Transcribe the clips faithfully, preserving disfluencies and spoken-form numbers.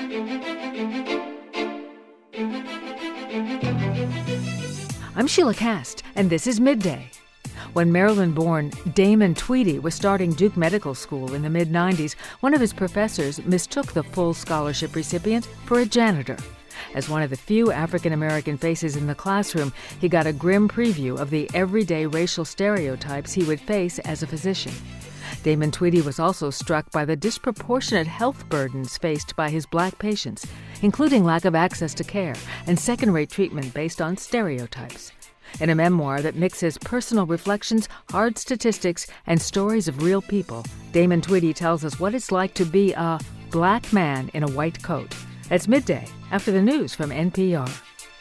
I'm Sheila Cast, and this is Midday. When Maryland-born Damon Tweedy was starting Duke Medical School in the mid nineties, one of his professors mistook the full scholarship recipient for a janitor. As one of the few African-American faces in the classroom, he got a grim preview of the everyday racial stereotypes he would face as a physician. Damon Tweedy was also struck by the disproportionate health burdens faced by his black patients, including lack of access to care and second-rate treatment based on stereotypes. In a memoir that mixes personal reflections, hard statistics, and stories of real people, Damon Tweedy tells us what it's like to be a black man in a white coat. It's Midday, after the news from N P R.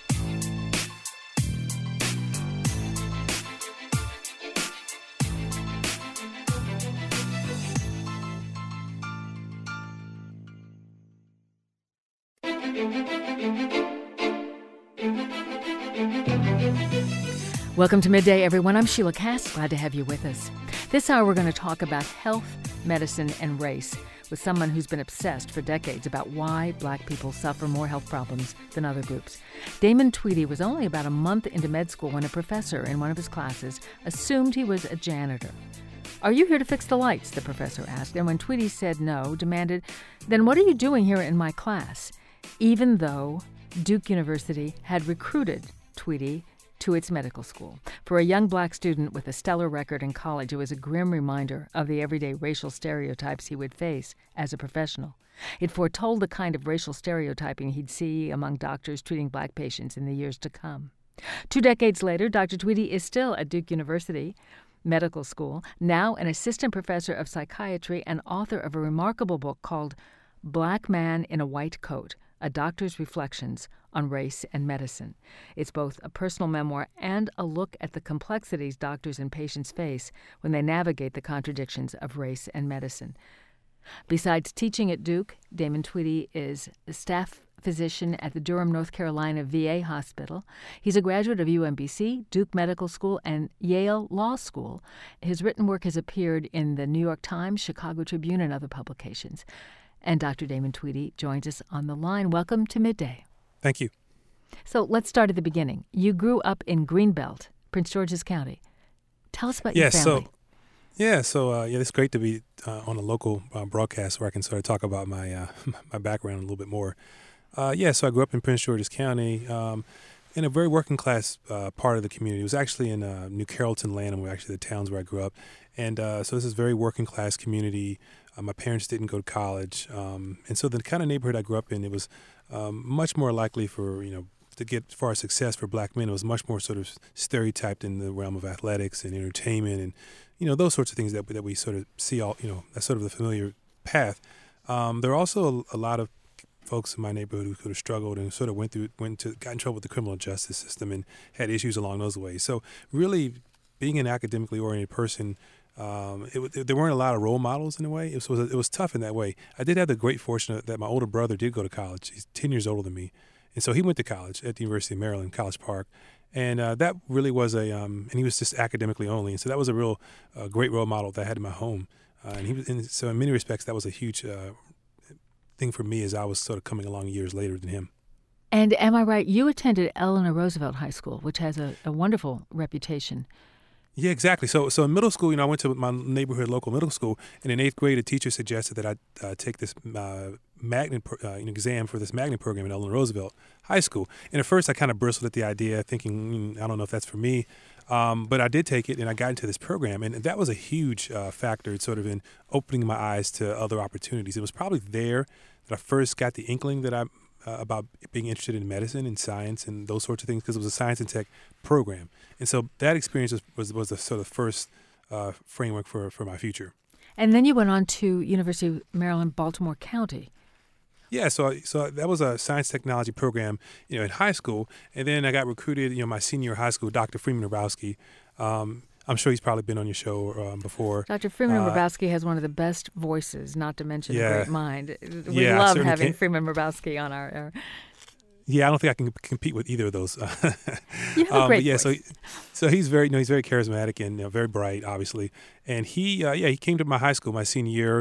Welcome to Midday, everyone. I'm Sheila Cast. Glad to have you with us. This hour, we're going to talk about health, medicine, and race with someone who's been obsessed for decades about why black people suffer more health problems than other groups. Damon Tweedy was only about a month into med school when a professor in one of his classes assumed he was a janitor. "Are you here to fix the lights?" the professor asked, and when Tweedy said no, demanded, "Then what are you doing here in my class?" Even though Duke University had recruited Tweedy to its medical school. For a young black student with a stellar record in college, it was a grim reminder of the everyday racial stereotypes he would face as a professional. It foretold the kind of racial stereotyping he'd see among doctors treating black patients in the years to come. Two decades later, Doctor Tweedy is still at Duke University Medical School, now an assistant professor of psychiatry and author of a remarkable book called Black Man in a White Coat, A Doctor's Reflections on Race and Medicine. It's both a personal memoir and a look at the complexities doctors and patients face when they navigate the contradictions of race and medicine. Besides teaching at Duke, Damon Tweedy is a staff physician at the Durham, North Carolina V A hospital. He's a graduate of U M B C, Duke Medical School, and Yale Law School. His written work has appeared in the New York Times, Chicago Tribune, and other publications. And Doctor Damon Tweedy joins us on the line. Welcome to Midday. Thank you. So let's start at the beginning. You grew up in Greenbelt, Prince George's County. Tell us about yeah, your family. So, yeah, so uh, yeah, it's great to be uh, on a local uh, broadcast where I can sort of talk about my uh, my background a little bit more. Uh, yeah, so I grew up in Prince George's County um, in a very working class uh, part of the community. It was actually in uh, New Carrollton, Lanham, were actually the towns where I grew up. And uh, so this is a very working class community. Uh, my parents didn't go to college. Um, and so the kind of neighborhood I grew up in, it was um, much more likely for, you know, to get as far as success for black men. It was much more sort of stereotyped in the realm of athletics and entertainment and, you know, those sorts of things that, that we sort of see all, you know, that's sort of the familiar path. Um, there are also a, a lot of folks in my neighborhood who could have struggled and sort of went through, went to, got in trouble with the criminal justice system and had issues along those ways. So really being an academically oriented person, Um, it, it, there weren't a lot of role models in a way. It was, it was tough in that way. I did have the great fortune that my older brother did go to college. He's ten years older than me. And so he went to college at the University of Maryland, College Park. And uh, that really was a, um, and he was just academically only. And so that was a real uh, great role model that I had in my home. Uh, and he was, and so in many respects, that was a huge uh, thing for me as I was sort of coming along years later than him. And am I right, you attended Eleanor Roosevelt High School, which has a, a wonderful reputation. Yeah, exactly. So, so in middle school, you know, I went to my neighborhood local middle school, and in eighth grade, a teacher suggested that I uh, take this uh, magnet uh, exam for this magnet program at Eleanor Roosevelt High School. And at first, I kind of bristled at the idea, thinking, mm, I don't know if that's for me. Um, but I did take it, and I got into this program, and that was a huge uh, factor, sort of in opening my eyes to other opportunities. It was probably there that I first got the inkling that I. Uh, about being interested in medicine and science and those sorts of things, because it was a science and tech program. And so that experience was, was, was the sort of first uh, framework for, for my future. And then you went on to University of Maryland, Baltimore County. Yeah, so so that was a science technology program, you know, in high school. And then I got recruited, you know, my senior year of high school, Doctor Freeman Hrabowski. Um, I'm sure he's probably been on your show um, before. Doctor Freeman uh, Hrabowski has one of the best voices, not to mention yeah, a great mind. We yeah, love having can. Freeman Hrabowski on our, our... Yeah, I don't think I can compete with either of those. You have a um, great but yeah, voice. so so he's very, you know, he's very charismatic and you know, very bright, obviously. And he, uh, yeah, he came to my high school my senior year,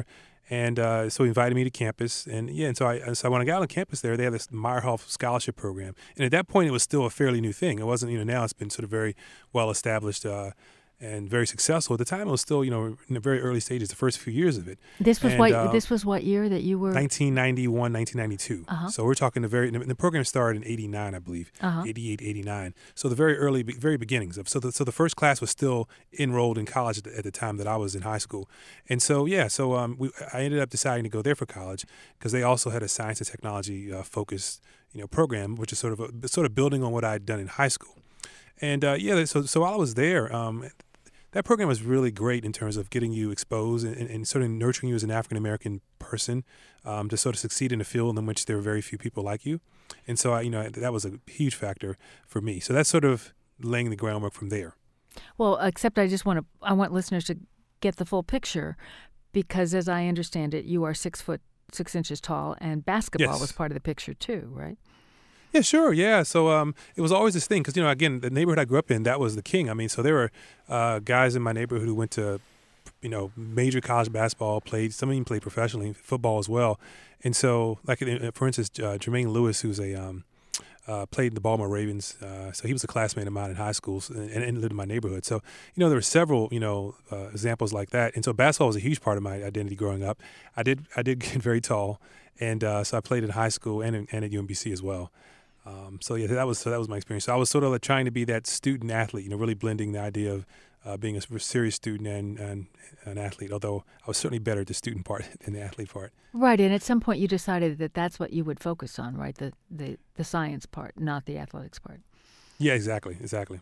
And uh, so he invited me to campus, and yeah, and so I so when I got on campus there, they had this Meyerhoff scholarship program, and at that point, it was still a fairly new thing. It wasn't, you know, now it's been sort of very well established uh, and very successful. At the time, it was still, you know, in the very early stages, the first few years of it. This was and, what uh, this was what year that you were? nineteen ninety-one, nineteen ninety-two. Uh-huh. So we're talking the very the program started in eighty-nine, I believe, uh-huh. eighty-eight, eighty-nine. So the very early, very beginnings of so the so the first class was still enrolled in college at the, at the time that I was in high school, and so yeah, so um, we I ended up deciding to go there for college because they also had a science and technology uh, focused you know program, which is sort of a, sort of building on what I had done in high school, and uh, yeah, so so while I was there. Um, That program was really great in terms of getting you exposed and, and sort of nurturing you as an African-American person um, to sort of succeed in a field in which there were very few people like you. And so, I, you know, that was a huge factor for me. So that's sort of laying the groundwork from there. Well, except I just want to, I want listeners to get the full picture because as I understand it, you are six foot, six inches tall and basketball Yes. was part of the picture too, right? Yeah, sure. Yeah. So um, it was always this thing because, you know, again, the neighborhood I grew up in, that was the king. I mean, so there were uh, guys in my neighborhood who went to, you know, major college basketball, played, some even played professionally, football as well. And so, like, for instance, uh, Jermaine Lewis, who's a, um, uh, played in the Baltimore Ravens. Uh, so he was a classmate of mine in high school and, and lived in my neighborhood. So, you know, there were several, you know, uh, examples like that. And so basketball was a huge part of my identity growing up. I did, I did get very tall. And uh, so I played in high school and, in, and at U M B C as well. Um, so yeah, that was so that was my experience. So I was sort of like trying to be that student athlete, you know, really blending the idea of uh, being a serious student and, and an athlete. Although I was certainly better at the student part than the athlete part. Right, and at some point you decided that that's what you would focus on, right? The the the science part, not the athletics part. Yeah, exactly, exactly.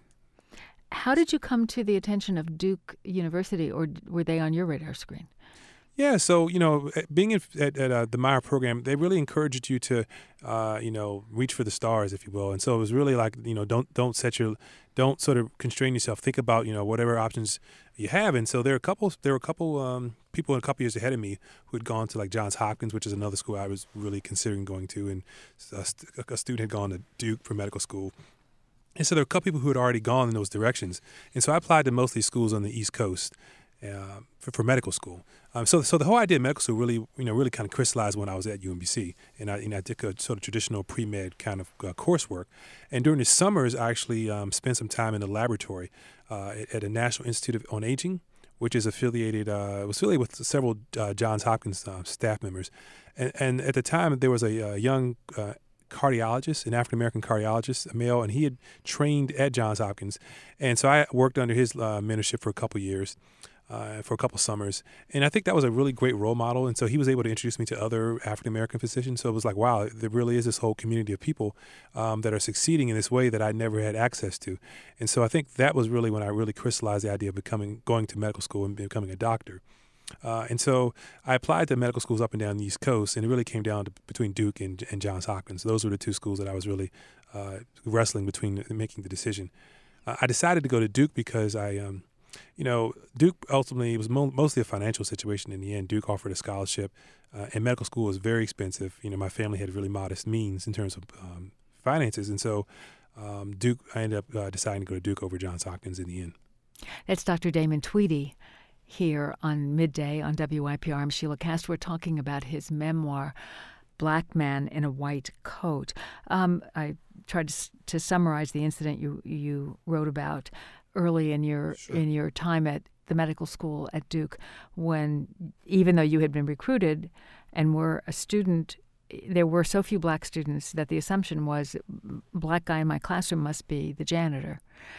How did you come to the attention of Duke University, or were they on your radar screen? Yeah, so, you know, being in, at, at uh, the Meyer program, they really encouraged you to, uh, you know, reach for the stars, if you will. And so it was really like, you know, don't don't set your, don't sort of constrain yourself. Think about, you know, whatever options you have. And so there are a couple, there were a couple um, people a couple years ahead of me who had gone to like Johns Hopkins, which is another school I was really considering going to. And a, st- a student had gone to Duke for medical school. And so there were a couple people who had already gone in those directions. And so I applied to most of these schools on the East Coast. Uh, for, for medical school, um, so so the whole idea of medical school really, you know, really kind of crystallized when I was at U M B C, and I, you know, I did a sort of traditional pre-med kind of uh, coursework, and during the summers I actually um, spent some time in the laboratory uh, at, at a National Institute on Aging, which is affiliated, uh, was affiliated with several uh, Johns Hopkins uh, staff members, and, and at the time there was a, a young uh, cardiologist, an African-American cardiologist, a male, and he had trained at Johns Hopkins, and so I worked under his uh, mentorship for a couple years. Uh, for a couple summers. And I think that was a really great role model. And so he was able to introduce me to other African-American physicians. So it was like, wow, there really is this whole community of people um, that are succeeding in this way that I never had access to. And so I think that was really when I really crystallized the idea of becoming, going to medical school and becoming a doctor. Uh, and so I applied to medical schools up and down the East Coast, and it really came down to between Duke and, and Johns Hopkins. Those were the two schools that I was really uh, wrestling between making the decision. Uh, I decided to go to Duke because I um, You know, Duke ultimately, it was mo- mostly a financial situation in the end. Duke offered a scholarship, uh, and medical school was very expensive. You know, my family had really modest means in terms of um, finances. And so um, Duke, I ended up uh, deciding to go to Duke over Johns Hopkins in the end. That's Doctor Damon Tweedy here on Midday on W I P R. I'm Sheila Cast. We're talking about his memoir, Black Man in a White Coat. Um, I tried to, to summarize the incident you you wrote about early in your sure. in your time at the medical school at Duke, when even though you had been recruited and were a student, there were so few black students that the assumption was black guy in my classroom must be the janitor.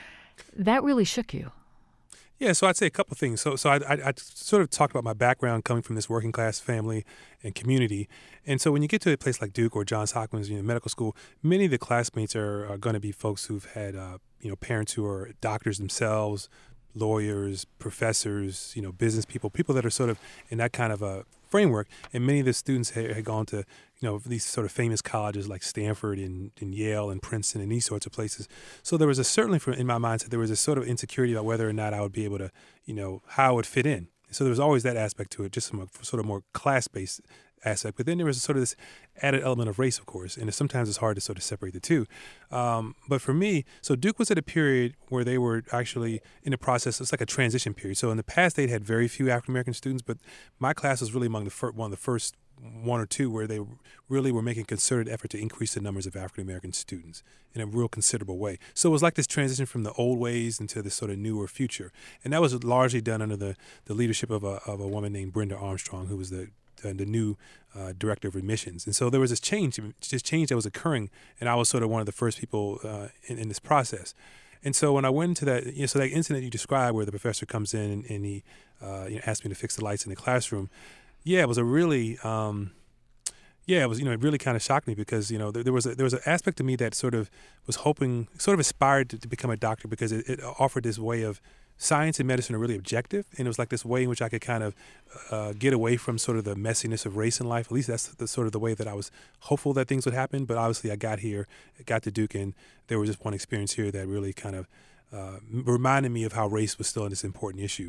That really shook you. Yeah, so I'd say a couple of things. So, so I, I, I sort of talked about my background coming from this working class family and community, and so when you get to a place like Duke or Johns Hopkins, you know, medical school, many of the classmates are, are going to be folks who've had, uh, you know, parents who are doctors themselves, lawyers, professors, you know, business people, people that are sort of in that kind of a framework. And many of the students had, had gone to, you know, these sort of famous colleges like Stanford and, and Yale and Princeton and these sorts of places. So there was a certainly for, in my mindset, there was a sort of insecurity about whether or not I would be able to, you know, how I would fit in. So there was always that aspect to it, just from a sort of more class-based aspect. But then there was sort of this added element of race, of course, and sometimes it's hard to sort of separate the two. Um, but for me, so Duke was at a period where they were actually in the process. It's like a transition period. So in the past, they'd had very few African American students, but my class was really among the fir- one of the first one or two where they really were making a concerted effort to increase the numbers of African American students in a real considerable way. So it was like this transition from the old ways into this sort of newer future. And that was largely done under the, the leadership of a, of a woman named Brenda Armstrong, who was the uh, the new uh, director of admissions. And so there was this change, this change that was occurring, and I was sort of one of the first people uh, in, in this process. And so when I went into that, you know, so that incident you described where the professor comes in and, and he uh, you know, asked me to fix the lights in the classroom, yeah, it was a really, um, yeah, it was, you know, it really kind of shocked me because, you know, there, there was a, there was an aspect of me that sort of was hoping, sort of aspired to, to become a doctor because it, it offered this way of science and medicine are really objective. And it was like this way in which I could kind of uh, get away from sort of the messiness of race in life. At least that's the sort of the way that I was hopeful that things would happen. But obviously I got here, got to Duke, and there was just one experience here that really kind of uh, reminded me of how race was still this important issue.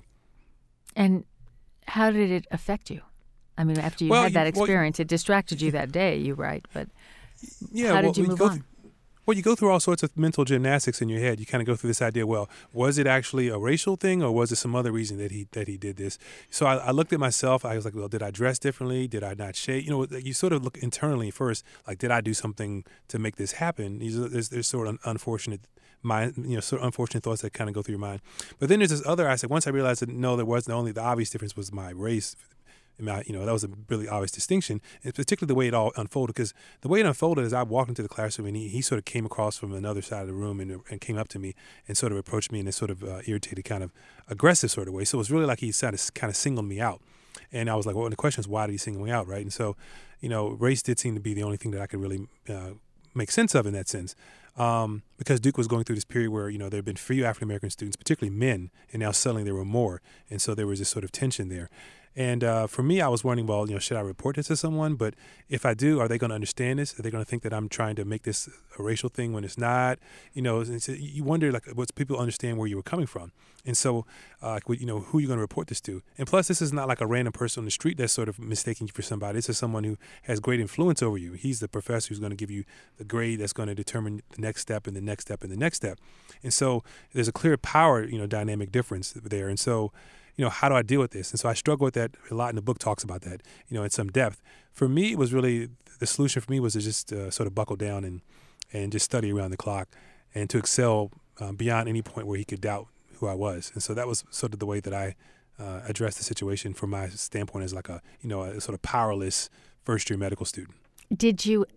And how did it affect you? I mean, after you well, had that you, experience, well, it distracted you that day, you write, but yeah, how well, did you you move go on? Through, well, you go through all sorts of mental gymnastics in your head. You kind of go through this idea, well, was it actually a racial thing or was it some other reason that he that he did this? So I, I looked at myself. I was like, well, did I dress differently? Did I not shave? You know, you sort of look internally first, like, did I do something to make this happen? These are, there's, there's sort of unfortunate mind, you know, sort of unfortunate thoughts that kind of go through your mind. But then there's this other aspect. Once I realized that, no, there wasn't only the obvious difference was my race. My, you know, that was a really obvious distinction, and particularly the way it all unfolded. Because the way it unfolded is I walked into the classroom and he, he sort of came across from another side of the room and, and came up to me and sort of approached me in this sort of uh, irritated, kind of aggressive sort of way. So it was really like he kind of, kind of singled me out. And I was like, well, and the question is, why did he single me out, right? And so, you know, race did seem to be the only thing that I could really uh, make sense of in that sense. Um, because Duke was going through this period where, you know, there had been few African-American students, particularly men, and now suddenly there were more. And so there was this sort of tension there. And uh, for me, I was wondering, well, you know, should I report this to someone? But if I do, are they going to understand this? Are they going to think that I'm trying to make this a racial thing when it's not? You know, it's, you wonder, like, what people understand where you were coming from. And so, uh, you know, who are you going to report this to? And plus, this is not like a random person on the street that's sort of mistaking you for somebody. This is someone who has great influence over you. He's the professor who's going to give you the grade that's going to determine the next step and the next step and the next step. And so there's a clear power, you know, dynamic difference there. And so, you know, how do I deal with this? And so I struggle with that a lot, and the book talks about that, you know, in some depth. For me, it was really, the solution for me was to just uh, sort of buckle down and, and just study around the clock and to excel um, beyond any point where he could doubt who I was. And so that was sort of the way that I uh, addressed the situation from my standpoint as like a, you know, a sort of powerless first-year medical student. Did you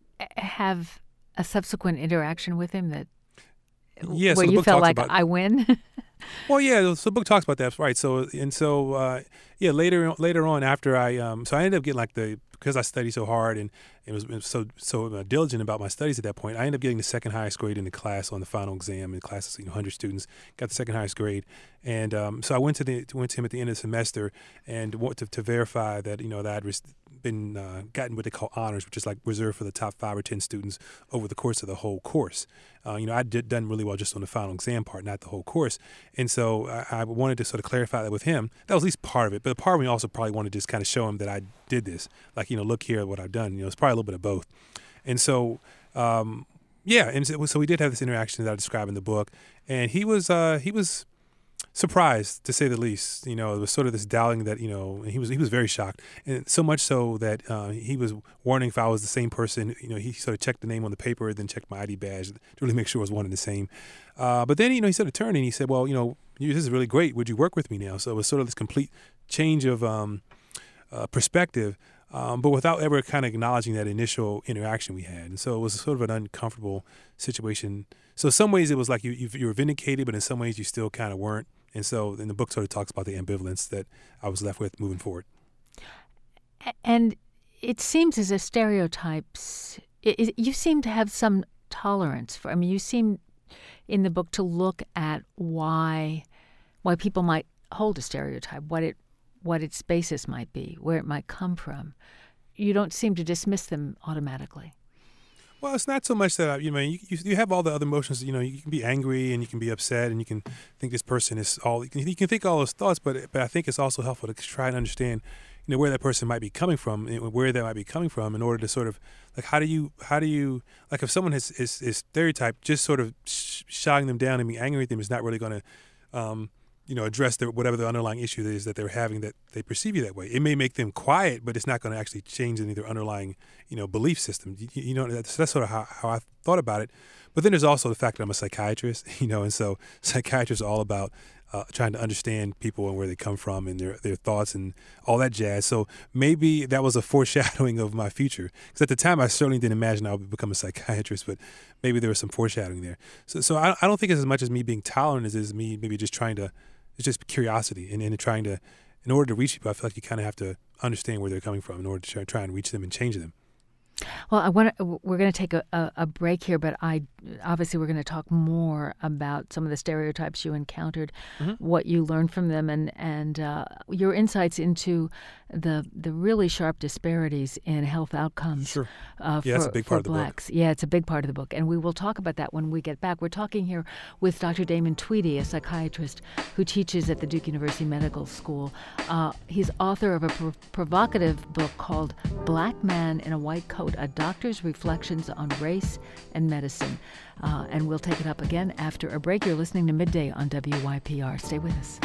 have a subsequent interaction with him that yeah, where so you felt like about, I win? Well, yeah, so the book talks about that, right? So and so, uh, yeah, later later on, after I, um, so I ended up getting like the because I studied so hard and it was, it was so so uh, diligent about my studies at that point. I ended up getting the second highest grade in the class on the final exam. In classes, you know, one hundred students got the second highest grade, and um, so I went to the went to him at the end of the semester and wanted to, to verify that you know that I'd been uh, gotten what they call honors, which is like reserved for the top five or ten students over the course of the whole course. Uh, you know, I did done really well just on the final exam part, not the whole course. And so I, I wanted to sort of clarify that with him. That was at least part of it. But a part of me also probably wanted to just kind of show him that I did this. Like, you know, look here at what I've done. You know, it's probably a little bit of both. And so, um, yeah, and so, so we did have this interaction that I describe in the book. And he was uh, he was surprised, to say the least. You know, it was sort of this doubting that, you know, he was he was very shocked. And so much so that uh, he was wondering if I was the same person. You know, he sort of checked the name on the paper, then checked my I D badge to really make sure it was one and the same. Uh, but then, you know, he sort of turned and he said, well, you know, this is really great. Would you work with me now? So it was sort of this complete change of um, uh, perspective, um, but without ever kind of acknowledging that initial interaction we had. And so it was sort of an uncomfortable situation. So in some ways it was like you, you, you were vindicated, but in some ways you still kind of weren't. And so in the book sort of talks about the ambivalence that I was left with moving forward. And it seems as if stereotypes, it, it, you seem to have some tolerance for, I mean, you seem in the book to look at why why people might hold a stereotype, what it what its basis might be, where it might come from. You don't seem to dismiss them automatically. Well, it's not so much that, you know, you, you, you have all the other emotions. You know, you can be angry and you can be upset and you can think this person is all, you can, you can think all those thoughts, but but I think it's also helpful to try and understand, you know, where that person might be coming from, and where they might be coming from, in order to sort of like how do you how do you like if someone has is, is stereotyped, just sort of sh- shouting them down and being angry at them is not really going to um, you know, address their, whatever the underlying issue is that they're having, that they perceive you that way. It may make them quiet, but it's not going to actually change any of their underlying, you know, belief system. You, you know, that's, that's sort of how, how I thought about it. But then there's also the fact that I'm a psychiatrist, you know, and so psychiatrists are all about uh, trying to understand people and where they come from and their, their thoughts and all that jazz. So maybe that was a foreshadowing of my future. Because at the time, I certainly didn't imagine I would become a psychiatrist, but maybe there was some foreshadowing there. So so I, I don't think it's as much as me being tolerant as it is me maybe just trying to, it's just curiosity and, and trying to, in order to reach people, I feel like you kind of have to understand where they're coming from in order to try, try and reach them and change them. Well, I want to, we're going to take a, a, a break here, but I obviously we're going to talk more about some of the stereotypes you encountered, mm-hmm. what you learned from them, and and uh, your insights into the the really sharp disparities in health outcomes. Sure. Uh, yeah, for, that's a big for part of the blacks. book. Yeah, it's a big part of the book, and we will talk about that when we get back. We're talking here with Doctor Damon Tweedy, a psychiatrist who teaches at the Duke University Medical School. Uh, he's author of a prov- provocative book called Black Man in a White Coat, A Doctor's Reflections on Race and Medicine. Uh, and we'll take it up again after a break. You're listening to Midday on W Y P R. Stay with us.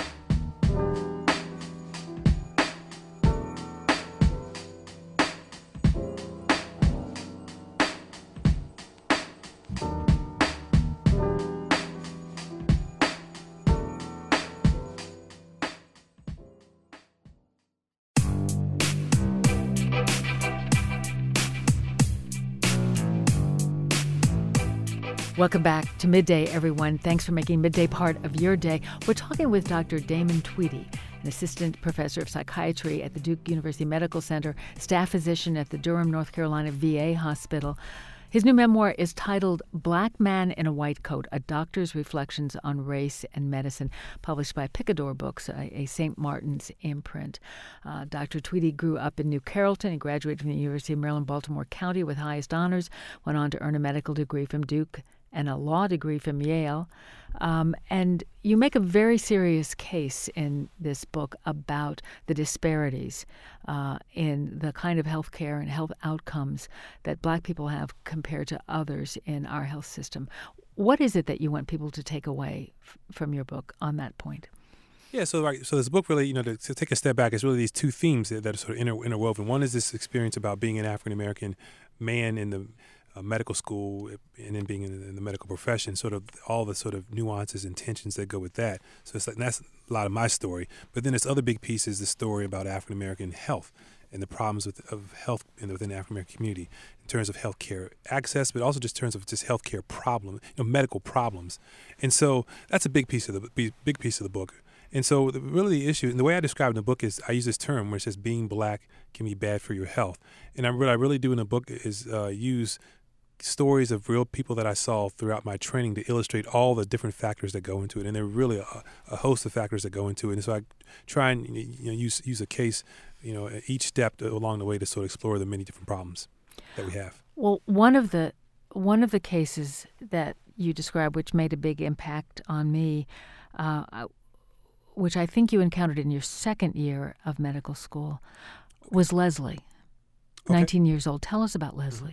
Welcome back to Midday, everyone. Thanks for making Midday part of your day. We're talking with Doctor Damon Tweedy, an assistant professor of psychiatry at the Duke University Medical Center, staff physician at the Durham, North Carolina V A Hospital. His new memoir is titled Black Man in a White Coat, A Doctor's Reflections on Race and Medicine, published by Picador Books, a, a Saint Martin's imprint. Uh, Doctor Tweedy grew up in New Carrollton. He graduated from the University of Maryland, Baltimore County with highest honors, went on to earn a medical degree from Duke and a law degree from Yale. Um, and you make a very serious case in this book about the disparities uh, in the kind of health care and health outcomes that Black people have compared to others in our health system. What is it that you want people to take away f- from your book on that point? Yeah, so right, so this book really, you know, to, to take a step back, it's really these two themes that, that are sort of inter, interwoven. One is this experience about being an African-American man in the Uh, medical school and then being in the, in the medical profession, sort of all the sort of nuances and tensions that go with that. So it's like that's a lot of my story. But then this other big piece is the story about African American health and the problems with, of health in, within the African American community in terms of healthcare access, but also just in terms of just healthcare problems, you know, medical problems. And so that's a big piece of the big piece of the book. And so the, really the issue, and the way I describe it in the book is I use this term where it says being Black can be bad for your health. And I, what I really do in the book is uh, use stories of real people that I saw throughout my training to illustrate all the different factors that go into it. And there are really a, a host of factors that go into it. And so I try and you know, use use a case, you know, each step along the way to sort of explore the many different problems that we have. Well, one of the one of the cases that you described, which made a big impact on me, uh, which I think you encountered in your second year of medical school, was Leslie, okay. nineteen years old. Tell us about Leslie.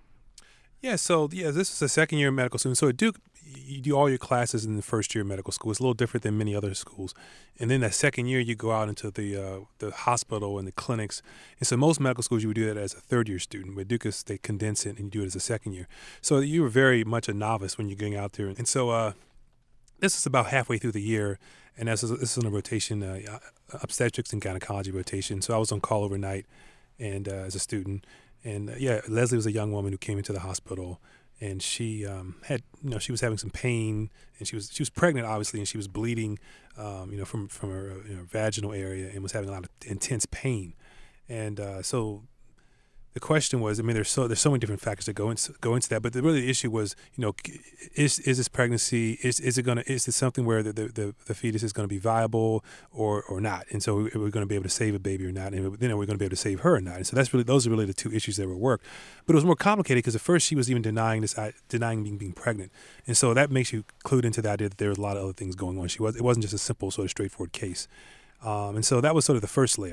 Yeah, so yeah, this is a second year of medical school. So at Duke, you do all your classes in the first year of medical school. It's a little different than many other schools. And then that second year, you go out into the uh, the hospital and the clinics. And so most medical schools, you would do that as a third year student. With Duke, they condense it and you do it as a second year. So you were very much a novice when you're going out there. And so uh, this is about halfway through the year. And this is, this is on a rotation, uh, obstetrics and gynecology rotation. So I was on call overnight and uh, as a student. And uh, yeah, Leslie was a young woman who came into the hospital, and she um, had, you know, she was having some pain, and she was she was pregnant, obviously, and she was bleeding, um, you know, from from her you know, vaginal area, and was having a lot of intense pain. And uh, so the question was, I mean, there's so there's so many different factors that go into go into that, but the really the issue was, you know, is is this pregnancy is is it gonna is it something where the the, the fetus is going to be viable or or not? And so we're going to be able to save a baby or not, and then we're going to be able to save her or not. And so that's really those are really the two issues that were worked. But it was more complicated because at first she was even denying this denying being being pregnant, and so that makes you clued into the idea that there was a lot of other things going on. She was it wasn't just a simple sort of straightforward case. Um, and so that was sort of the first layer.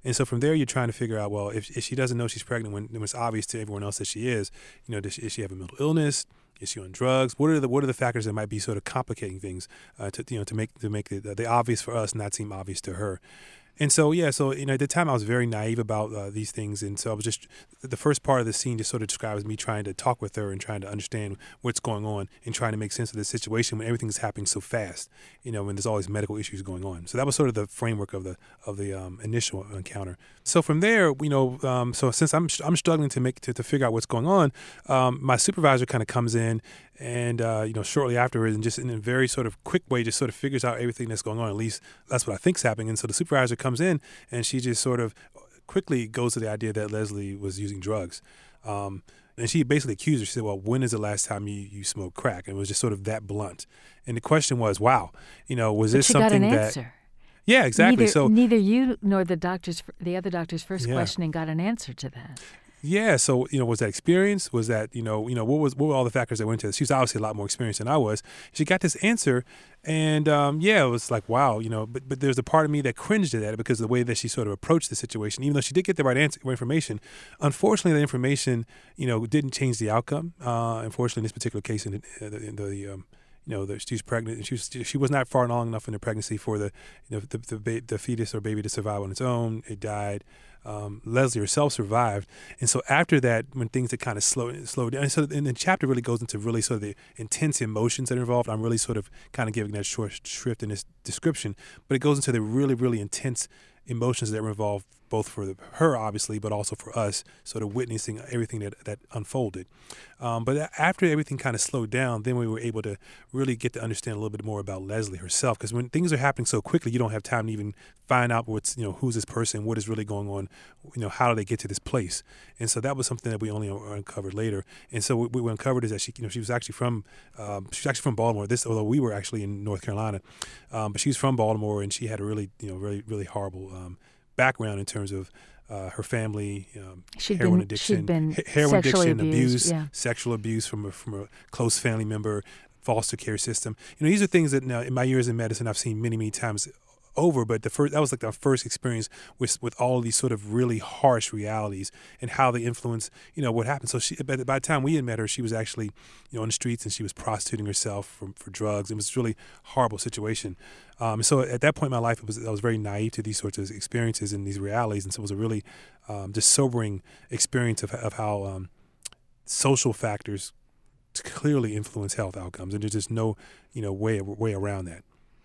And so from there, you're trying to figure out, well, if, if she doesn't know she's pregnant when, when it's obvious to everyone else that she is, you know, does she, is she have a mental illness? Is she on drugs? What are the what are the factors that might be sort of complicating things uh, to you know to make to make the, the obvious for us not seem obvious to her? And so, yeah, so, you know, at the time I was very naive about uh, these things. And so I was just, the first part of the scene just sort of describes me trying to talk with her and trying to understand what's going on and trying to make sense of the situation when everything's happening so fast, you know, when there's all these medical issues going on. So that was sort of the framework of the of the um, initial encounter. So from there, you know, um, so since I'm I'm struggling to make to, to figure out what's going on, um, my supervisor kind of comes in and, uh, you know, shortly afterwards, and just in a very sort of quick way, just sort of figures out everything that's going on. At least that's what I think's happening. And so the supervisor comes in, and she just sort of quickly goes to the idea that Leslie was using drugs. Um, and she basically accused her. She said, well, when is the last time you, you smoked crack? And it was just sort of that blunt. And the question was, wow, you know, was but this she something got an that... answer. Yeah, exactly. Neither, so neither you nor the doctors, the other doctor's first yeah. questioning got an answer to that. Yeah, so, you know, was that experience? Was that, you know, you know, what was what were all the factors that went into it? She was obviously a lot more experienced than I was. She got this answer, and um, yeah, it was like, wow, you know, but but there's a part of me that cringed at it because of the way that she sort of approached the situation, even though she did get the right answer, right information. Unfortunately, the information, you know, didn't change the outcome. Uh, unfortunately, in this particular case, in the, in the, the um, you know, the, she was pregnant, and she was she was not far long enough in the pregnancy for the, you know, the the, the, the fetus or baby to survive on its own. It died. Um, Leslie herself survived, and so after that, when things had kind of slowed slowed down, and so and the chapter really goes into really sort of the intense emotions that are involved. I'm really sort of kind of giving that short shrift in this description, but it goes into the really really intense emotions that were involved, both for the, her obviously, but also for us, sort of witnessing everything that that unfolded. Um, but after everything kind of slowed down, then we were able to really get to understand a little bit more about Leslie herself. Because when things are happening so quickly, you don't have time to even find out what's, you know, who's this person, what is really going on, you know, how do they get to this place. And so that was something that we only uncovered later. And so what we uncovered is that she, you know, she was actually from, um, she was actually from Baltimore. This, although we were actually in North Carolina, um, but she's from Baltimore, and she had a really, you know, really, really horrible um, background in terms of uh, her family, um, she'd heroin been, addiction, she'd been he- heroin sexually addiction, abused, abuse, yeah. sexual abuse from a, from a close family member, foster care system. You know, these are things that now in my years in medicine I've seen many, many times over, but the first that was like the first experience with with all of these sort of really harsh realities and how they influence, you know, what happened. So she, by the, by the time we had met her, she was actually, you know, on the streets, and she was prostituting herself for, for drugs. It was a really horrible situation. Um, so at that point in my life, it was I was very naive to these sorts of experiences and these realities, and so it was a really um, just sobering experience of of how um, social factors clearly influence health outcomes, and there's just no, you know, way way around that.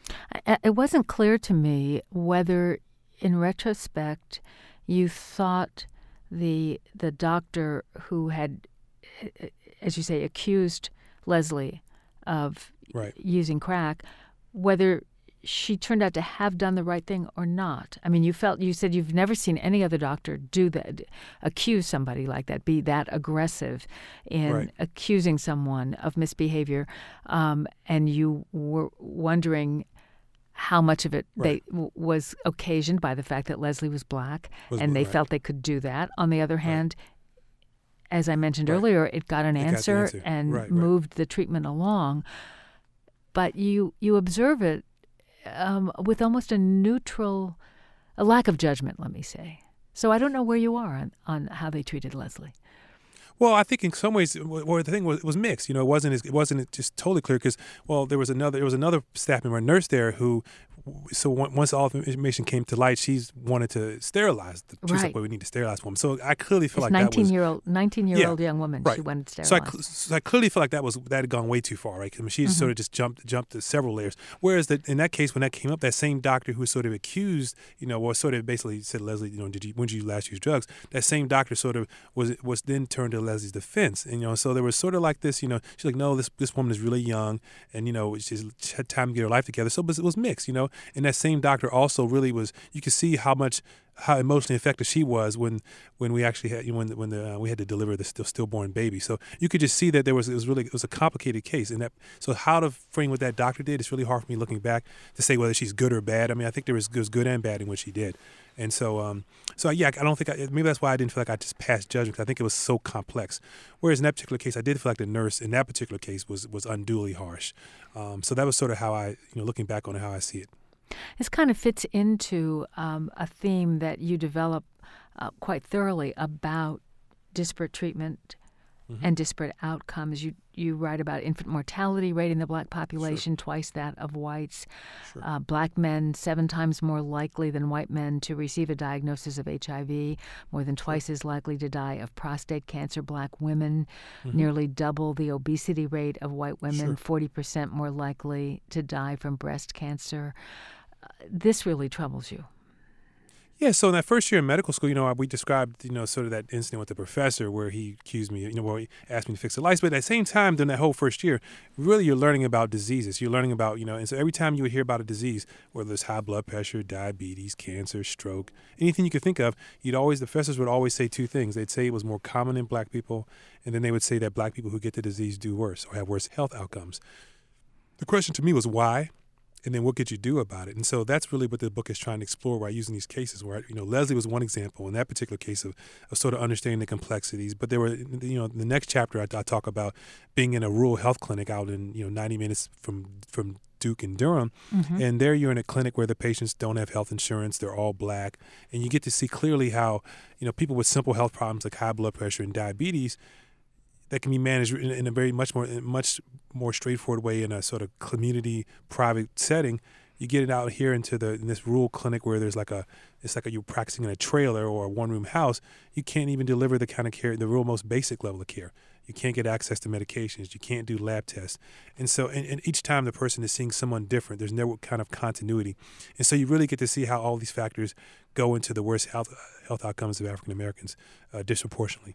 It wasn't clear to me whether, in retrospect, you thought the the doctor who had, as you say, accused Leslie of right. using crack, whether she turned out to have done the right thing or not. I mean, you felt you said you've never seen any other doctor do that, accuse somebody like that, be that aggressive in right. accusing someone of misbehavior, um, and you were wondering how much of it right. they w- was occasioned by the fact that Leslie was black, was, and they right. felt they could do that. On the other hand, right. as I mentioned right. earlier, it got an it answer, got answer. and right, moved right. the treatment along. But you you observe it um, with almost a neutral, a lack of judgment, let me say. So I don't know where you are on, on how they treated Leslie. Well, I think in some ways, well, the thing was, it was mixed. You know, it wasn't as, it wasn't just totally clear because, well, there was another there was another staff member, a nurse there who, so once all the information came to light, she wanted to sterilize. The, she was right. like, well, we need to sterilize woman. So I clearly feel This like that was nineteen-year-old, nineteen-year-old yeah, young woman. right. She wanted to So I, sterilize. so I clearly feel like that was that had gone way too far, right? Because I mean, she Mm-hmm. sort of just jumped jumped to several layers. Whereas the, in that case, when that came up, that same doctor who was sort of accused, you know, or sort of basically said, Leslie, you know, did you when did you last use drugs? That same doctor sort of was was then turned to Leslie's defense, and you know, so there was sort of like this, you know, she's like, no, this this woman is really young, and you know, she's she had time to get her life together. So it was mixed, you know, and that same doctor also really was. You could see how much. how emotionally affected she was when when we actually had you know, when when the, uh, we had to deliver the still stillborn baby. So you could just see that there was it was really it was a complicated case, and that so how to frame what that doctor did, it's really hard for me looking back to say whether she's good or bad. I mean, I think there was, there was good and bad in what she did, and so um so yeah, I don't think I, maybe that's why I didn't feel like I just passed judgment, because I think it was so complex. Whereas in that particular case, I did feel like the nurse in that particular case was was unduly harsh. Um, so that was sort of how I you know looking back on it, how I see it. This kind of fits into um, a theme that you develop uh, quite thoroughly about disparate treatment mm-hmm. and disparate outcomes. You you write about infant mortality rate in the black population, sure. twice that of whites. Sure. Uh, black men seven times more likely than white men to receive a diagnosis of H I V, more than twice sure. as likely to die of prostate cancer. Black women, mm-hmm. nearly double the obesity rate of white women, sure. forty percent more likely to die from breast cancer. Uh, this really troubles you. Yeah, so in that first year in medical school, you know, we described, you know, sort of that incident with the professor where he accused me, you know, where he asked me to fix the lights. But at the same time, during that whole first year, really you're learning about diseases. You're learning about, you know, and so every time you would hear about a disease, whether it's high blood pressure, diabetes, cancer, stroke, anything you could think of, you'd always, the professors would always say two things. They'd say it was more common in black people, and then they would say that black people who get the disease do worse or have worse health outcomes. The question to me was why? And then what could you do about it? And so that's really what the book is trying to explore by using these cases where, you know, Leslie was one example in that particular case of, of sort of understanding the complexities. But there were, you know, the next chapter I, I talk about being in a rural health clinic out in, you know, ninety minutes from, from Duke and Durham. Mm-hmm. And there you're in a clinic where the patients don't have health insurance. They're all black. And you get to see clearly how, you know, people with simple health problems like high blood pressure and diabetes that can be managed in, in a very much more much more straightforward way in a sort of community private setting. You get it out here into the in this rural clinic where there's like a it's like a, you're practicing in a trailer or a one room house. You can't even deliver the kind of care, the real most basic level of care. You can't get access to medications. You can't do lab tests. And so and, and each time the person is seeing someone different, there's no kind of continuity. And so you really get to see how all these factors go into the worst health health outcomes of African Americans uh, disproportionately.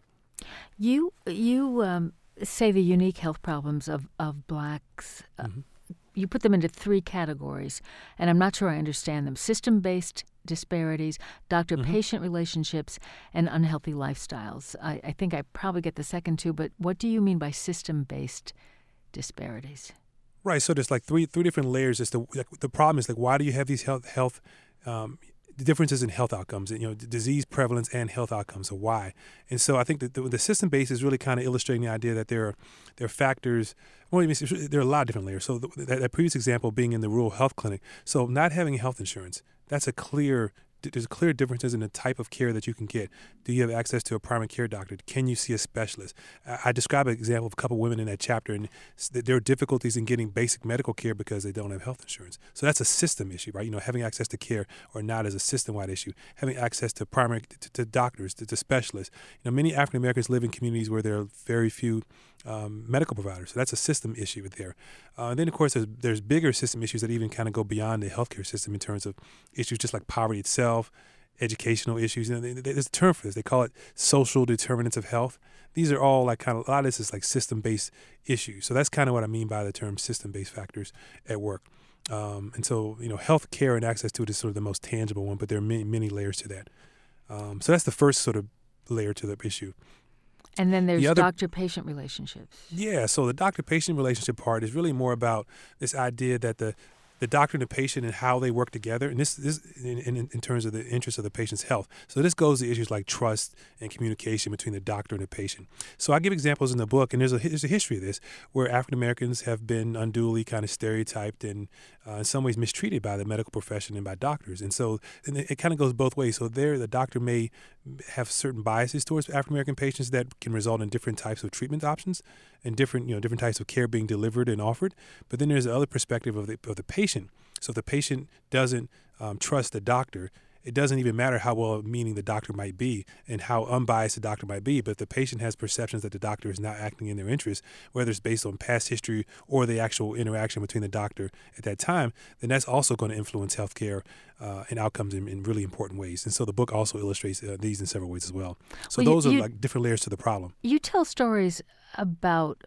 You you um, say the unique health problems of, of blacks, uh, mm-hmm. you put them into three categories, and I'm not sure I understand them. System-based disparities, doctor-patient mm-hmm. relationships, and unhealthy lifestyles. I, I think I probably get the second two, but what do you mean by system-based disparities? Right, so there's like three three different layers. It's the, like, the problem is, like, why do you have these health, health um, the differences in health outcomes, you know, disease prevalence and health outcomes. So why? And so I think that the, the system base is really kind of illustrating the idea that there are there are factors. Well, there are a lot of different layers. So the, that, that previous example being in the rural health clinic. So not having health insurance, that's a clear. There's clear differences in the type of care that you can get. Do you have access to a primary care doctor? Can you see a specialist? I describe an example of a couple of women in that chapter, and there are difficulties in getting basic medical care because they don't have health insurance. So that's a system issue, right? You know, having access to care or not is a system-wide issue. Having access to primary to, to doctors, to, to specialists. You know, many African Americans live in communities where there are very few um, medical providers. So that's a system issue there. Uh, and then, of course, there's, there's bigger system issues that even kind of go beyond the healthcare system in terms of issues just like poverty itself, educational issues. You know, there's a term for this. They call it social determinants of health. These are all like kind of, a lot of this is like system-based issues. So that's kind of what I mean by the term system-based factors at work. Um, and so, you know, health care and access to it is sort of the most tangible one, but there are many, many layers to that. Um, so that's the first sort of layer to the issue. And then there's the other, doctor-patient relationships. Yeah, so the doctor-patient relationship part is really more about this idea that the the doctor and the patient and how they work together, and this this in, in, in terms of the interest of the patient's health. So this goes to issues like trust and communication between the doctor and the patient. So I give examples in the book, and there's a there's a history of this where African Americans have been unduly kind of stereotyped and uh, in some ways mistreated by the medical profession and by doctors. And so and it, it kind of goes both ways. So there, the doctor may have certain biases towards African American patients that can result in different types of treatment options and different you know different types of care being delivered and offered. But then there's the other perspective of the of the patient. So if the patient doesn't um, trust the doctor, it doesn't even matter how well-meaning the doctor might be and how unbiased the doctor might be. But if the patient has perceptions that the doctor is not acting in their interest, whether it's based on past history or the actual interaction between the doctor at that time, then that's also going to influence healthcare uh, and outcomes in, in really important ways. And so the book also illustrates uh, these in several ways as well. So well, those you, are you, like different layers to the problem. You tell stories about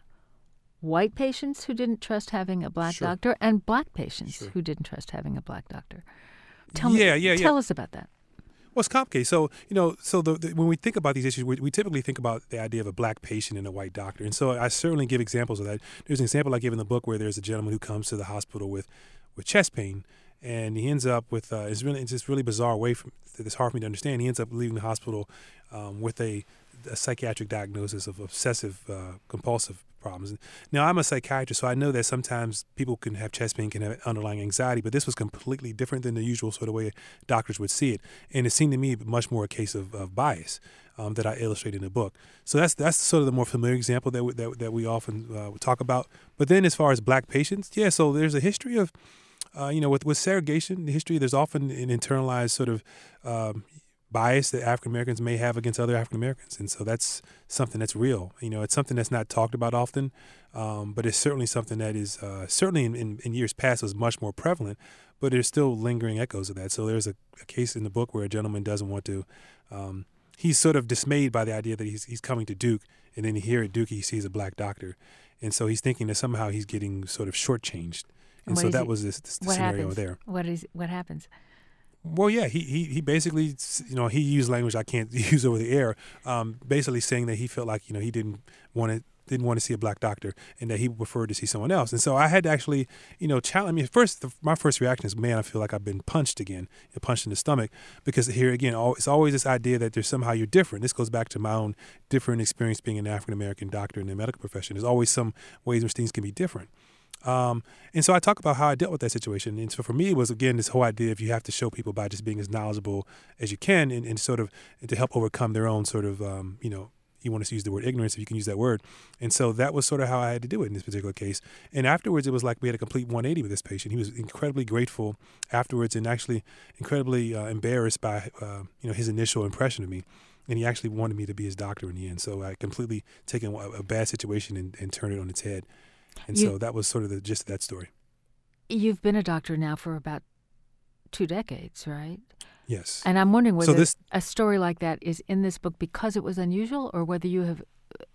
white patients who didn't trust having a black sure. doctor and black patients sure. who didn't trust having a black doctor. Tell yeah, me, yeah, tell yeah. us about that. Well, it's complicated. So, you know, so the, the, when we think about these issues, we, we typically think about the idea of a black patient and a white doctor. And so I certainly give examples of that. There's an example I give in the book where there's a gentleman who comes to the hospital with, with chest pain. and he ends up with uh, it's really it's this really bizarre way from it's hard for me to understand. He ends up leaving the hospital um, with a, a psychiatric diagnosis of obsessive uh, compulsive problems. Now, I'm a psychiatrist, so I know that sometimes people can have chest pain, can have underlying anxiety, but this was completely different than the usual sort of way doctors would see it. And it seemed to me much more a case of, of bias um, that I illustrate in the book. So that's that's sort of the more familiar example that we, that, that we often uh, talk about. But then as far as black patients, yeah, so there's a history of, uh, you know, with, with segregation, the history, there's often an internalized sort of um, bias that African Americans may have against other African Americans, and so that's something that's real. You know, it's something that's not talked about often, um, but it's certainly something that is uh, certainly in, in, in years past was much more prevalent. But there's still lingering echoes of that. So there's a, a case in the book where a gentleman doesn't want to. Um, he's sort of dismayed by the idea that he's he's coming to Duke, and then here at Duke he sees a black doctor, and so he's thinking that somehow he's getting sort of shortchanged. And what so that he, was this, this the what scenario happens? there. What is what happens? Well, yeah, he, he he basically, you know, he used language I can't use over the air, um, basically saying that he felt like, you know, he didn't want to didn't want to see a black doctor and that he preferred to see someone else. And so I had to actually, you know, challenge. I mean, first, the, my first reaction is, man, I feel like I've been punched again, punched in the stomach, because here again, it's always this idea that there's somehow you're different. This goes back to my own different experience being an African American doctor in the medical profession. There's always some ways in which things can be different. Um, and so I talk about how I dealt with that situation. And so for me, it was, again, this whole idea of you have to show people by just being as knowledgeable as you can and, and sort of and to help overcome their own sort of, um, you know, you want to use the word ignorance if you can use that word. And so that was sort of how I had to do it in this particular case. And afterwards, it was like we had a complete one eighty with this patient. He was incredibly grateful afterwards and actually incredibly uh, embarrassed by, uh, you know, his initial impression of me. And he actually wanted me to be his doctor in the end. So I completely taken a, a bad situation and, and turned it on its head. And you, so that was sort of the gist of that story. You've been a doctor now for about two decades, right? Yes. And I'm wondering whether so this, a story like that is in this book because it was unusual or whether you have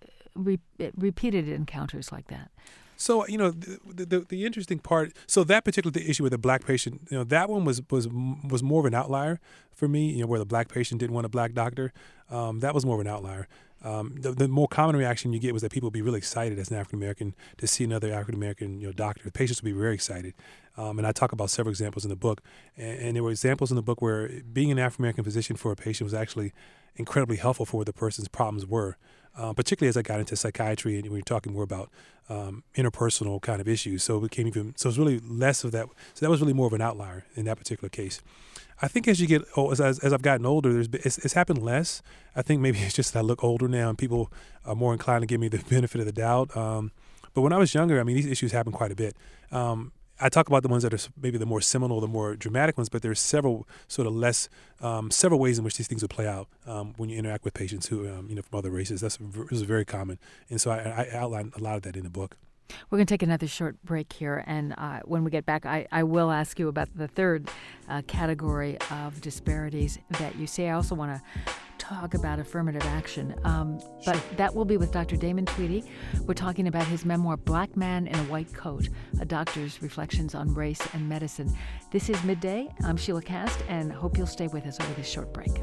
re- repeated encounters like that. So, you know, the, the the interesting part, so that particular issue with the black patient, you know, that one was was was more of an outlier for me, you know, where the black patient didn't want a black doctor. Um, that was more of an outlier. Um, the, the more common reaction you get was that people would be really excited as an African American to see another African American, you know, doctor. The patients would be very excited, um, and I talk about several examples in the book. And, and there were examples in the book where being an African American physician for a patient was actually incredibly helpful for what the person's problems were. Uh, particularly as I got into psychiatry and we were talking more about um, interpersonal kind of issues. So it became even, so it's really less of that. So that was really more of an outlier in that particular case. I think as you get, oh, as, as I've gotten older, there's it's, it's happened less. I think maybe it's just that I look older now and people are more inclined to give me the benefit of the doubt. Um, but when I was younger, I mean, these issues happened quite a bit. Um, I talk about the ones that are maybe the more seminal, the more dramatic ones, but there's several sort of less, um, several ways in which these things would play out um, when you interact with patients who, um, you know, from other races. That's is very common, and so I, I outline a lot of that in the book. We're going to take another short break here, and uh, when we get back, I, I will ask you about the third uh, category of disparities that you say. I also want to talk about affirmative action, um, but sure. That will be with Doctor Damon Tweedy. We're talking about his memoir, Black Man in a White Coat, a doctor's reflections on race and medicine. This is Midday. I'm Sheila Cast, and hope you'll stay with us over this short break.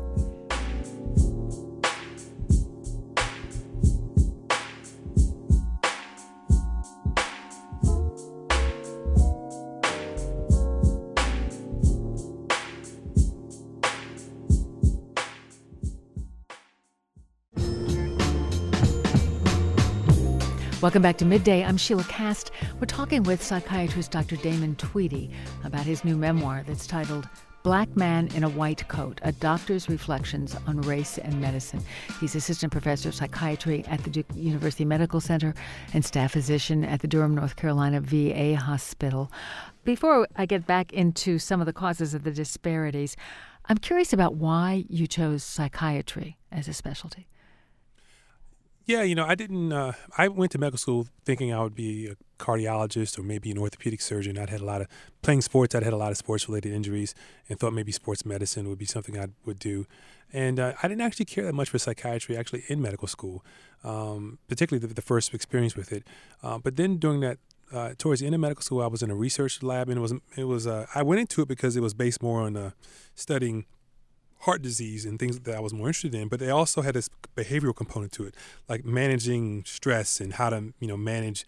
Welcome back to Midday. I'm Sheila Cast. We're talking with psychiatrist Doctor Damon Tweedy about his new memoir that's titled Black Man in a White Coat, a doctor's reflections on race and medicine. He's assistant professor of psychiatry at the Duke University Medical Center and staff physician at the Durham, North Carolina V A Hospital. Before I get back into some of the causes of the disparities, I'm curious about why you chose psychiatry as a specialty. Yeah, you know, I didn't, uh, I went to medical school thinking I would be a cardiologist or maybe an orthopedic surgeon. I'd had a lot of, playing sports, I'd had a lot of sports-related injuries and thought maybe sports medicine would be something I would do. And uh, I didn't actually care that much for psychiatry actually in medical school, um, particularly the, the first experience with it. Uh, but then during that, uh, towards the end of medical school, I was in a research lab and it was, it was uh, I went into it because it was based more on uh, studying heart disease and things that I was more interested in, but they also had this behavioral component to it, like managing stress and how to, you know, manage